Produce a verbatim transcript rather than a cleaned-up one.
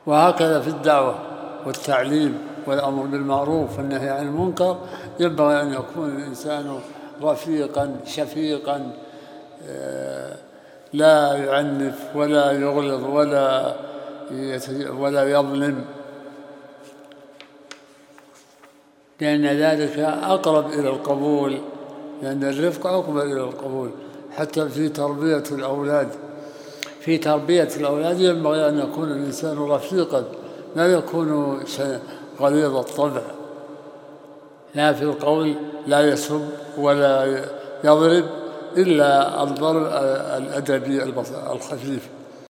وهكذا في الدعوة والتعليم والأمر بالمعروف والنهي عن المنكر، ينبغي أن يكون الإنسان رفيقا شفيقا، لا يعنف ولا يغلظ ولا ولا يظلم، لأن ذلك أقرب إلى القبول، لأن الرفق أقرب إلى القبول. حتى في تربية الأولاد في تربية الأولاد ينبغي أن يكون الإنسان رفيقا، لا يكون غليظ الطبع، لا في القول لا يسب ولا يضرب إلا الضرب الأدبي الخفيف.